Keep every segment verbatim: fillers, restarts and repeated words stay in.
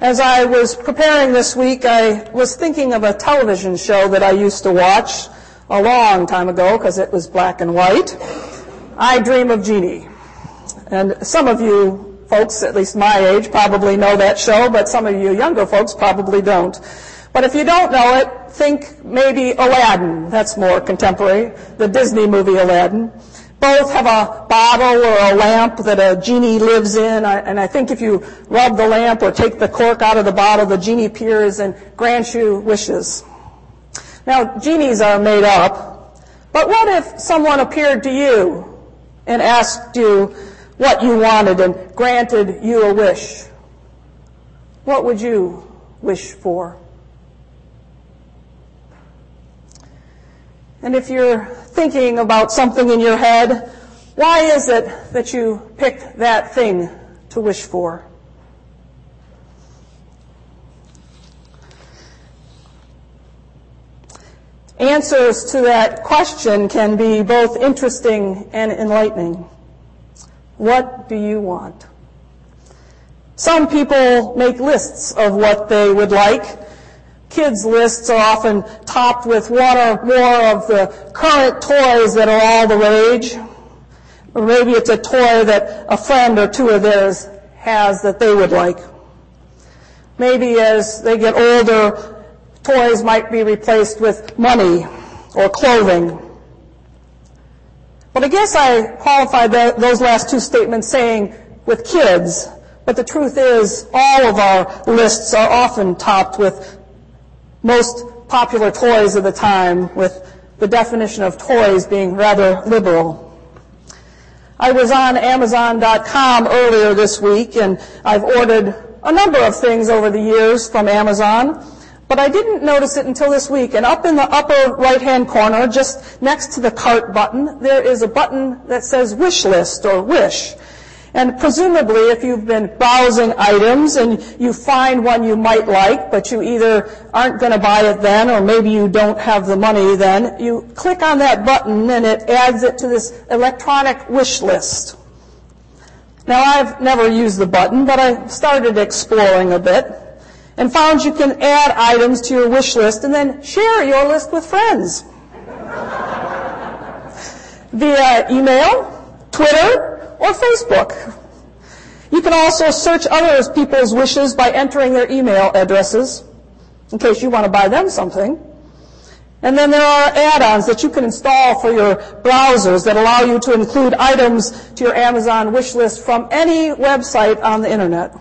As I was preparing this week, I was thinking of a television show that I used to watch a long time ago because it was black and white. I Dream of Jeannie. And some of you folks, at least my age, probably know that show, but some of you younger folks probably don't. But if you don't know it, think maybe Aladdin. That's more contemporary, the Disney movie Aladdin. Both have a bottle or a lamp that a genie lives in, and I think if you rub the lamp or take the cork out of the bottle, the genie appears and grants you wishes. Now, genies are made up, but what if someone appeared to you and asked you what you wanted and granted you a wish? What would you wish for? And if you're thinking about something in your head, why is it that you picked that thing to wish for? Answers to that question can be both interesting and enlightening. What do you want? Some people make lists of what they would like. Kids' lists are often topped with one or more of the current toys that are all the rage. Or maybe it's a toy that a friend or two of theirs has that they would like. Maybe as they get older, toys might be replaced with money or clothing. But I guess I qualified that, those last two statements saying with kids, but the truth is all of our lists are often topped with most popular toys of the time, with the definition of toys being rather liberal. I was on Amazon dot com earlier this week, and I've ordered a number of things over the years from Amazon, but I didn't notice it until this week. And up in the upper right-hand corner, just next to the cart button, there is a button that says wish list or wish. And presumably, if you've been browsing items and you find one you might like, but you either aren't going to buy it then, or maybe you don't have the money then, you click on that button and it adds it to this electronic wish list. Now, I've never used the button, but I started exploring a bit and found you can add items to your wish list and then share your list with friends. Via email, Twitter, or Facebook. You can also search other people's wishes by entering their email addresses, in case you want to buy them something. And then there are add-ons that you can install for your browsers that allow you to include items to your Amazon wish list from any website on the internet.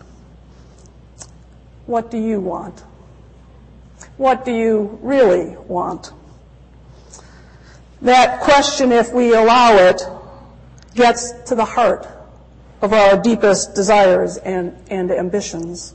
What do you want? What do you really want? That question, if we allow it, gets to the heart of our deepest desires and, and ambitions.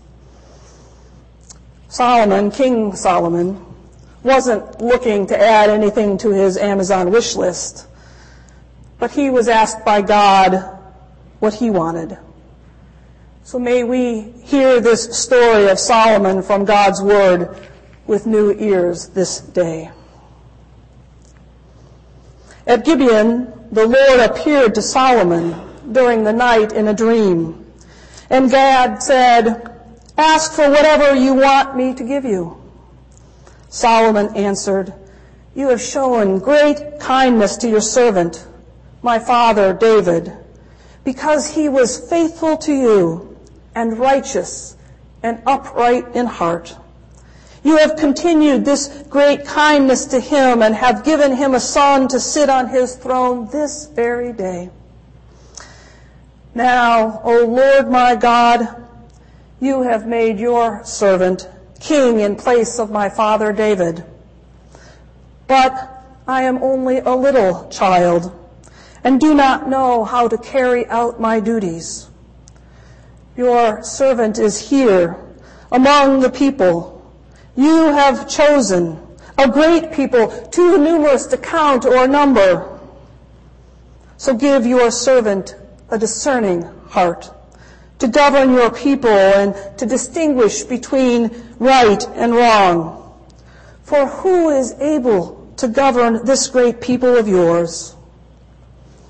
Solomon, King Solomon, wasn't looking to add anything to his Amazon wish list, but he was asked by God what he wanted. So may we hear this story of Solomon from God's Word with new ears this day. At Gibeon, the Lord appeared to Solomon during the night in a dream. And God said, "Ask for whatever you want me to give you." Solomon answered, "You have shown great kindness to your servant, my father David, because he was faithful to you and righteous and upright in heart. You have continued this great kindness to him and have given him a son to sit on his throne this very day. Now, O Lord my God, you have made your servant king in place of my father David. But I am only a little child and do not know how to carry out my duties. Your servant is here among the people. You have chosen a great people, too numerous to count or number. So give your servant a discerning heart to govern your people and to distinguish between right and wrong. For who is able to govern this great people of yours?"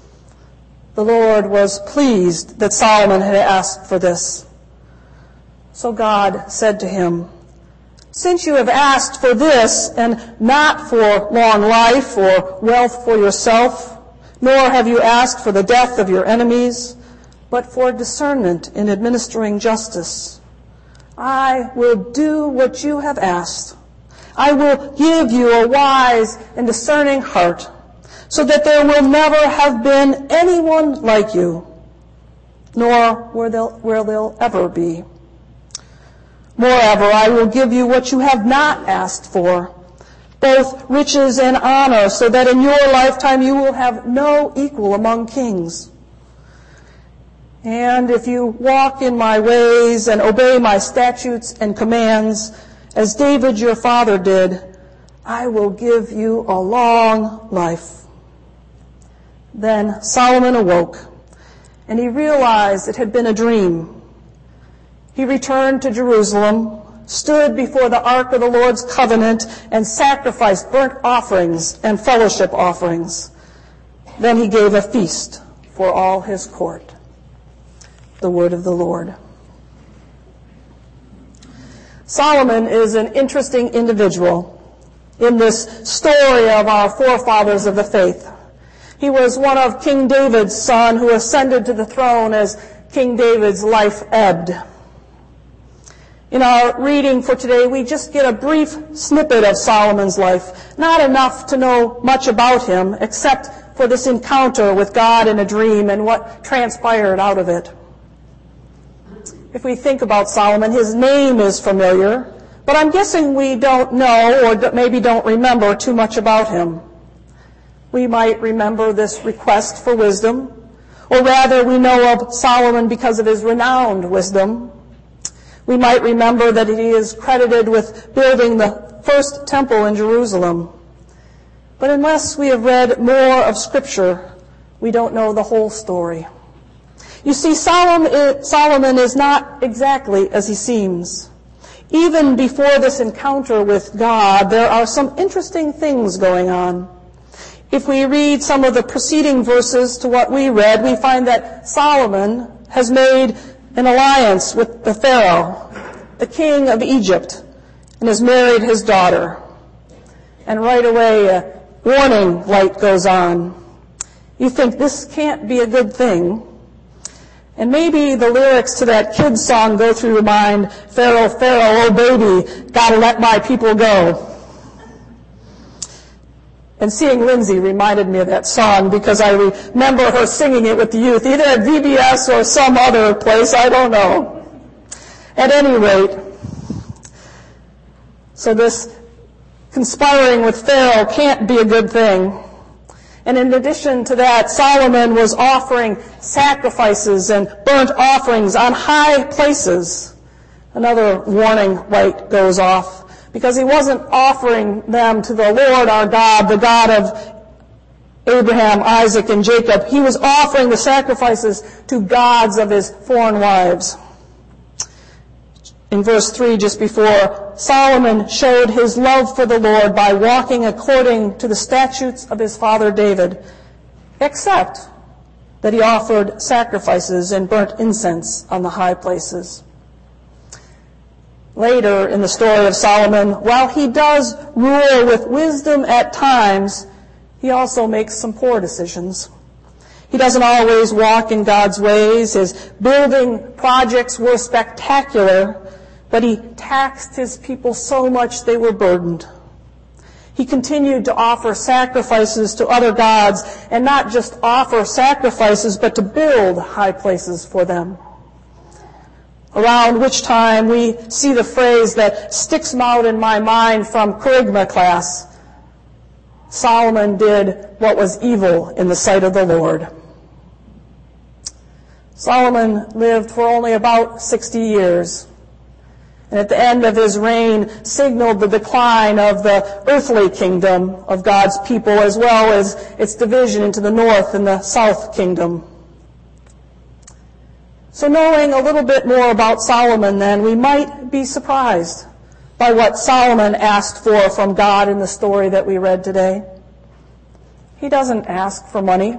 The Lord was pleased that Solomon had asked for this. So God said to him, "Since you have asked for this and not for long life or wealth for yourself, nor have you asked for the death of your enemies, but for discernment in administering justice, I will do what you have asked. I will give you a wise and discerning heart, so that there will never have been anyone like you, nor will there, will there ever be. Moreover, I will give you what you have not asked for, both riches and honor, so that in your lifetime you will have no equal among kings. And if you walk in my ways and obey my statutes and commands, as David your father did, I will give you a long life." Then Solomon awoke, and he realized it had been a dream. He returned to Jerusalem, stood before the ark of the Lord's covenant, and sacrificed burnt offerings and fellowship offerings. Then he gave a feast for all his court. The word of the Lord. Solomon is an interesting individual in this story of our forefathers of the faith. He was one of King David's son who ascended to the throne as King David's life ebbed. In our reading for today, we just get a brief snippet of Solomon's life, not enough to know much about him, except for this encounter with God in a dream and what transpired out of it. If we think about Solomon, his name is familiar, but I'm guessing we don't know or maybe don't remember too much about him. We might remember this request for wisdom, or rather we know of Solomon because of his renowned wisdom. We might remember that he is credited with building the first temple in Jerusalem. But unless we have read more of Scripture, we don't know the whole story. You see, Solomon is not exactly as he seems. Even before this encounter with God, there are some interesting things going on. If we read some of the preceding verses to what we read, we find that Solomon has made an alliance with the Pharaoh, the king of Egypt, and has married his daughter. And right away, a warning light goes on. You think this can't be a good thing. And maybe the lyrics to that kid's song go through your mind, "Pharaoh, Pharaoh, oh baby, gotta let my people go." And seeing Lindsay reminded me of that song because I remember her singing it with the youth, either at V B S or some other place, I don't know. At any rate, so this conspiring with Pharaoh can't be a good thing. And in addition to that, Solomon was offering sacrifices and burnt offerings on high places. Another warning light goes off, because he wasn't offering them to the Lord our God, the God of Abraham, Isaac, and Jacob. He was offering the sacrifices to gods of his foreign wives. In verse three, just before, Solomon showed his love for the Lord by walking according to the statutes of his father David, except that he offered sacrifices and burnt incense on the high places. Later in the story of Solomon, while he does rule with wisdom at times, he also makes some poor decisions. He doesn't always walk in God's ways. His building projects were spectacular, but he taxed his people so much they were burdened. He continued to offer sacrifices to other gods, and not just offer sacrifices, but to build high places for them. Around which time we see the phrase that sticks out in my mind from Kerygma class: Solomon did what was evil in the sight of the Lord. Solomon lived for only about sixty years. And at the end of his reign signaled the decline of the earthly kingdom of God's people, as well as its division into the north and the south kingdom. So knowing a little bit more about Solomon then, we might be surprised by what Solomon asked for from God in the story that we read today. He doesn't ask for money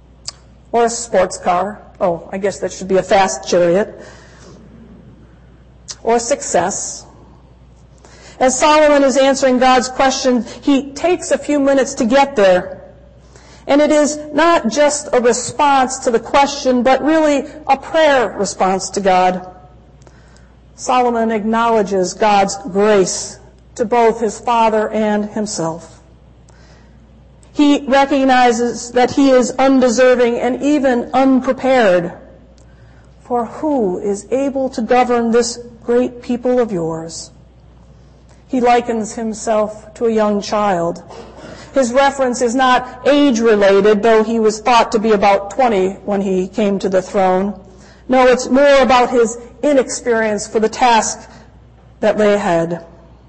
or a sports car. Oh, I guess that should be a fast chariot. or success. As Solomon is answering God's question, he takes a few minutes to get there. And it is not just a response to the question, but really a prayer response to God. Solomon acknowledges God's grace to both his father and himself. He recognizes that he is undeserving and even unprepared. For who is able to govern this great people of yours? He likens himself to a young child. His reference is not age-related, though he was thought to be about twenty when he came to the throne. No, it's more about his inexperience for the task that lay ahead.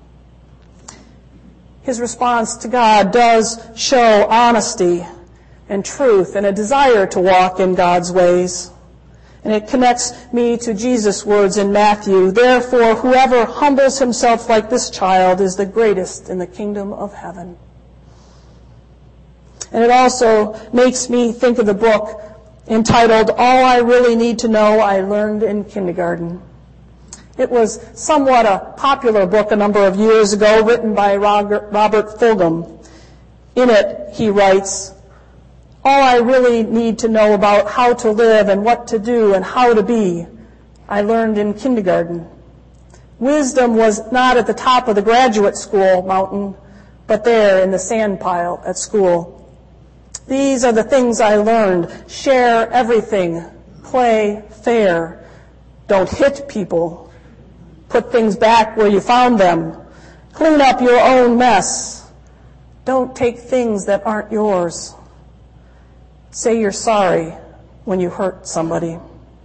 His response to God does show honesty and truth and a desire to walk in God's ways. And it connects me to Jesus' words in Matthew, "Therefore, whoever humbles himself like this child is the greatest in the kingdom of heaven." And it also makes me think of the book entitled "All I Really Need to Know I Learned in Kindergarten." It was somewhat a popular book a number of years ago, written by Robert Fulghum. In it, he writes, "All I really need to know about how to live and what to do and how to be, I learned in kindergarten. Wisdom was not at the top of the graduate school mountain, but there in the sand pile at school. These are the things I learned. Share everything. Play fair. Don't hit people. Put things back where you found them. Clean up your own mess. Don't take things that aren't yours. Say you're sorry when you hurt somebody."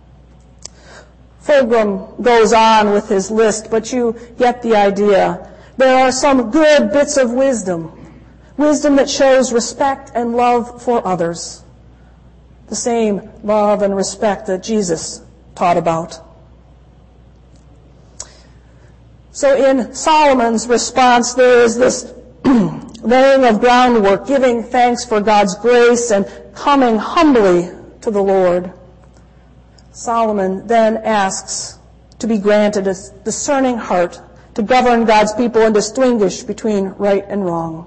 Fulghum goes on with his list, but you get the idea. There are some good bits of wisdom. Wisdom that shows respect and love for others. The same love and respect that Jesus taught about. So in Solomon's response, there is this laying of groundwork, giving thanks for God's grace and coming humbly to the Lord. Solomon then asks to be granted a discerning heart to govern God's people and distinguish between right and wrong.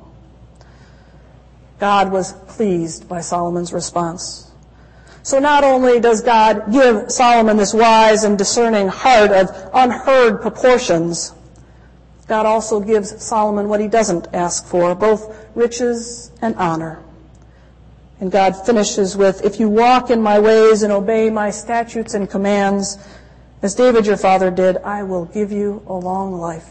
God was pleased by Solomon's response. So not only does God give Solomon this wise and discerning heart of unheard proportions, God also gives Solomon what he doesn't ask for, both riches and honor. And God finishes with, "If you walk in my ways and obey my statutes and commands, as David your father did, I will give you a long life."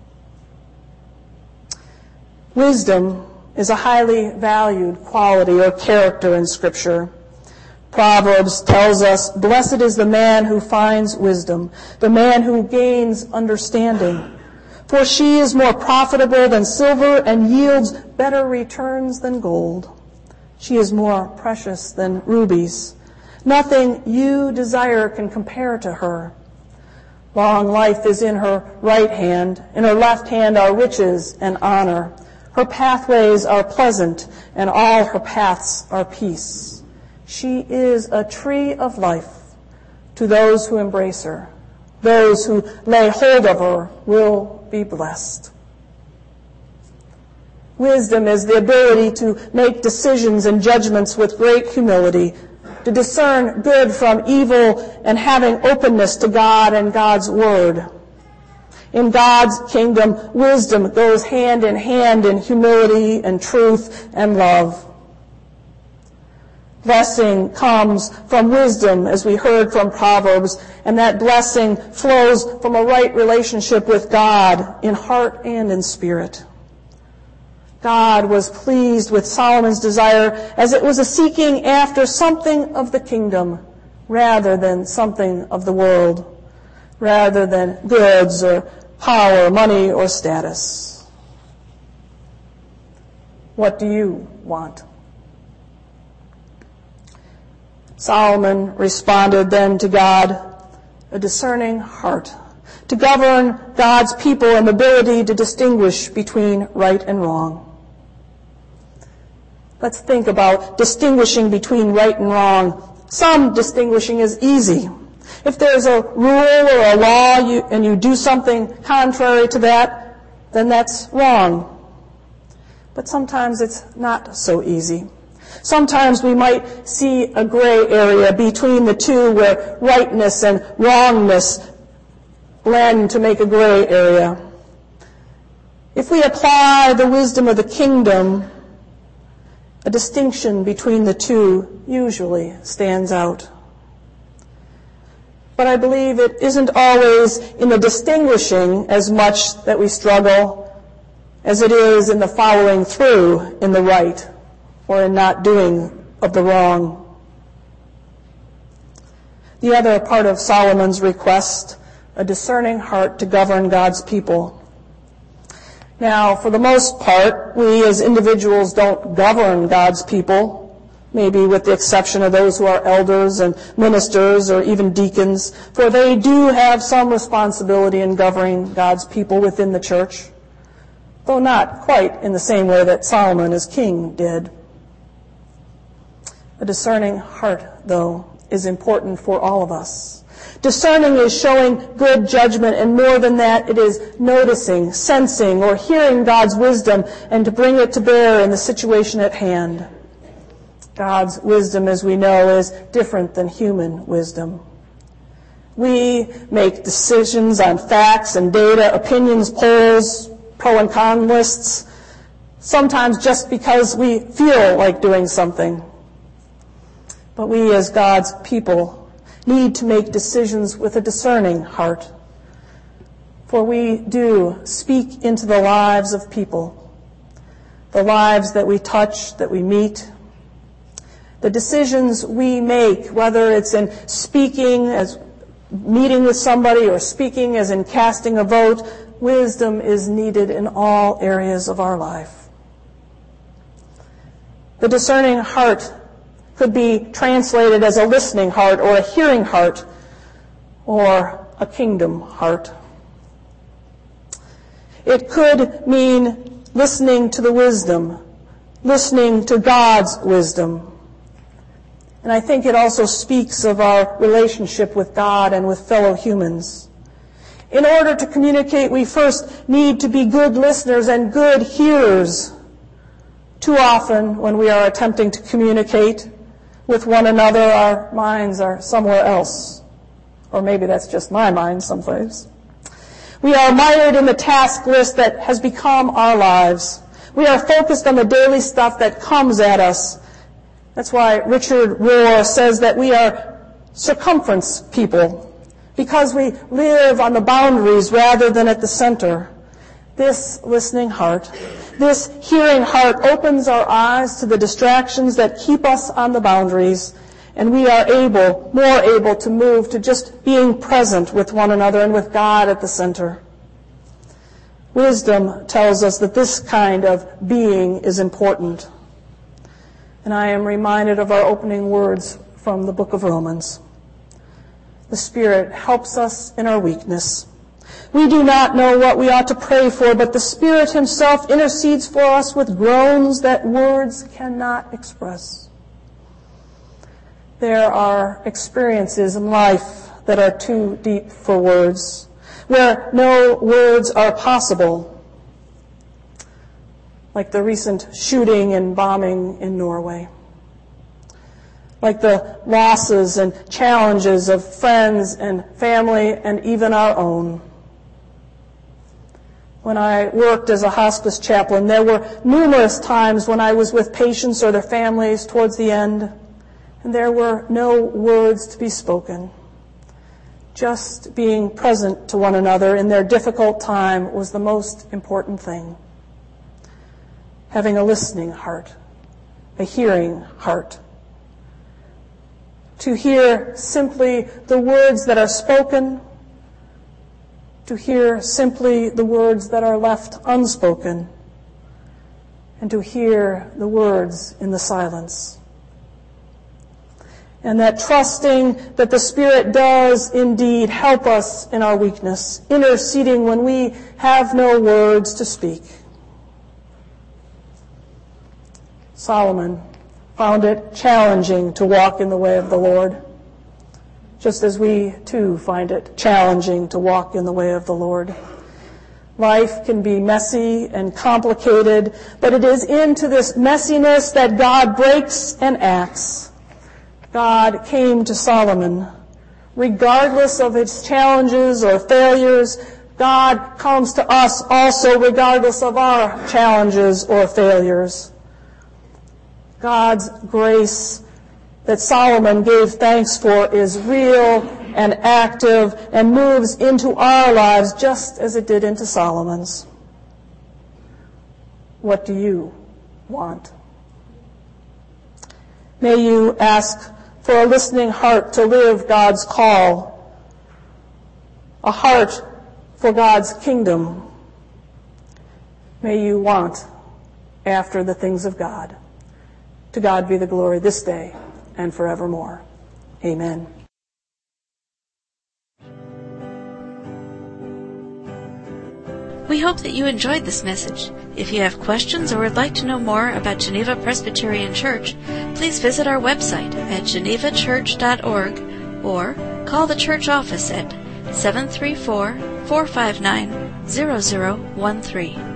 Wisdom is a highly valued quality or character in Scripture. Proverbs tells us, "Blessed is the man who finds wisdom, the man who gains understanding. For she is more profitable than silver and yields better returns than gold. She is more precious than rubies. Nothing you desire can compare to her. Long life is in her right hand. In her left hand are riches and honor. Her pathways are pleasant, and all her paths are peace. She is a tree of life to those who embrace her. Those who lay hold of her will be blessed." Wisdom is the ability to make decisions and judgments with great humility, to discern good from evil, and having openness to God and God's Word. In God's kingdom, wisdom goes hand in hand in humility and truth and love. Blessing comes from wisdom, as we heard from Proverbs, and that blessing flows from a right relationship with God in heart and in spirit. God was pleased with Solomon's desire, as it was a seeking after something of the kingdom rather than something of the world, rather than goods or power, money, or status. What do you want? Solomon responded then to God, a discerning heart, to govern God's people and the ability to distinguish between right and wrong. Let's think about distinguishing between right and wrong. Some distinguishing is easy. If there's a rule or a law you, and you do something contrary to that, then that's wrong. But sometimes it's not so easy. Sometimes we might see a gray area between the two where rightness and wrongness blend to make a gray area. If we apply the wisdom of the kingdom, a distinction between the two usually stands out. But I believe it isn't always in the distinguishing as much that we struggle as it is in the following through in the right or in not doing of the wrong. The other part of Solomon's request, a discerning heart to govern God's people. Now, for the most part, we as individuals don't govern God's people, maybe with the exception of those who are elders and ministers or even deacons, for they do have some responsibility in governing God's people within the church, though not quite in the same way that Solomon as king did. A discerning heart, though, is important for all of us. Discerning is showing good judgment, and more than that, it is noticing, sensing, or hearing God's wisdom and to bring it to bear in the situation at hand. God's wisdom, as we know, is different than human wisdom. We make decisions on facts and data, opinions, polls, pro and con lists, sometimes just because we feel like doing something. But we as God's people need to make decisions with a discerning heart. For we do speak into the lives of people, the lives that we touch, that we meet. The decisions we make, whether it's in speaking as meeting with somebody or speaking as in casting a vote, wisdom is needed in all areas of our life. The discerning heart could be translated as a listening heart or a hearing heart or a kingdom heart. It could mean listening to the wisdom, listening to God's wisdom. And I think it also speaks of our relationship with God and with fellow humans. In order to communicate, we first need to be good listeners and good hearers. Too often, when we are attempting to communicate with one another, our minds are somewhere else. Or maybe that's just my mind someplace. We are mired in the task list that has become our lives. We are focused on the daily stuff that comes at us. That's why Richard Rohr says that we are circumference people, because we live on the boundaries rather than at the center. This listening heart, this hearing heart opens our eyes to the distractions that keep us on the boundaries, and we are able, more able to move to just being present with one another and with God at the center. Wisdom tells us that this kind of being is important. And I am reminded of our opening words from the book of Romans. The Spirit helps us in our weakness. We do not know what we ought to pray for, but the Spirit Himself intercedes for us with groans that words cannot express. There are experiences in life that are too deep for words, where no words are possible, like the recent shooting and bombing in Norway, like the losses and challenges of friends and family and even our own. When I worked as a hospice chaplain, there were numerous times when I was with patients or their families towards the end, and there were no words to be spoken. Just being present to one another in their difficult time was the most important thing. Having a listening heart, a hearing heart. To hear simply the words that are spoken, to hear simply the words that are left unspoken, and to hear the words in the silence. And that trusting that the Spirit does indeed help us in our weakness, interceding when we have no words to speak. Solomon found it challenging to walk in the way of the Lord. just as we too find it challenging to walk in the way of the Lord. Life can be messy and complicated, but it is into this messiness that God breaks and acts. God came to Solomon. Regardless of its challenges or failures, God comes to us also regardless of our challenges or failures. God's grace that Solomon gave thanks for is real and active and moves into our lives just as it did into Solomon's. What do you want? May you ask for a listening heart to live God's call, a heart for God's kingdom. May you want after the things of God. To God be the glory this day and forevermore. Amen. We hope that you enjoyed this message. If you have questions or would like to know more about Geneva Presbyterian Church, please visit our website at geneva church dot org or call the church office at seven three four, four five nine, zero zero one three.